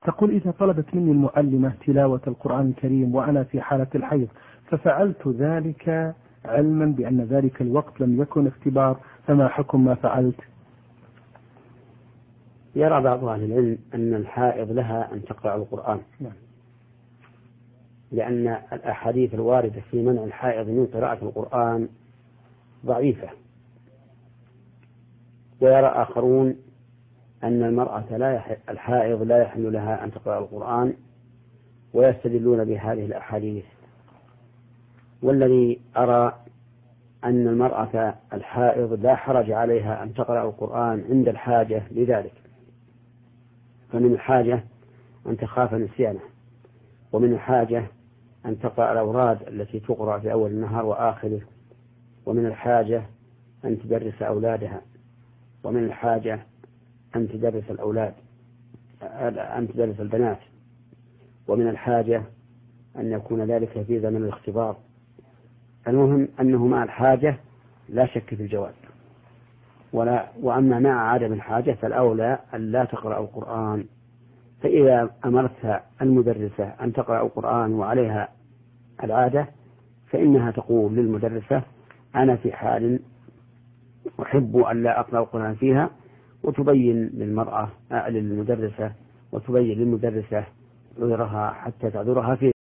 تقول: إذا طلبت مني المعلمة تلاوة القرآن الكريم وأنا في حالة الحيض ففعلت ذلك علما بأن ذلك الوقت لم يكن اختبار، فما حكم ما فعلت؟ يرى بعض أهل العلم أن الحائض لها أن تقرأ القرآن، لأن الأحاديث الواردة في منع الحائض من قراءة القرآن ضعيفة. ويرى آخرون أن المرأة الحائض لا يحل لها أن تقرأ القرآن، ويستدلون بهذه الأحاديث. والذي أرى أن المرأة الحائض لا حرج عليها أن تقرأ القرآن عند الحاجة لذلك، فمن الحاجة أن تخاف نسيانه، ومن الحاجة أن تقرأ الأوراد التي تقرأ في أول النهار وآخره، ومن الحاجة أن تدرس أولادها، ومن الحاجة أن تدرس البنات، ومن الحاجة أن يكون ذلك في زمن الاختبار. المهم أنه مع الحاجة لا شك في الجواز، وأما مع عدم الحاجة فالأولى أن لا تقرأ القرآن. فإذا أمرتها المدرسة أن تقرأ القرآن وعليها العادة، فإنها تقول للمدرسة: أنا في حال أحب أن لا أقرأ القرآن فيها، وتبين للمدرسة عذرها حتى تعذرها في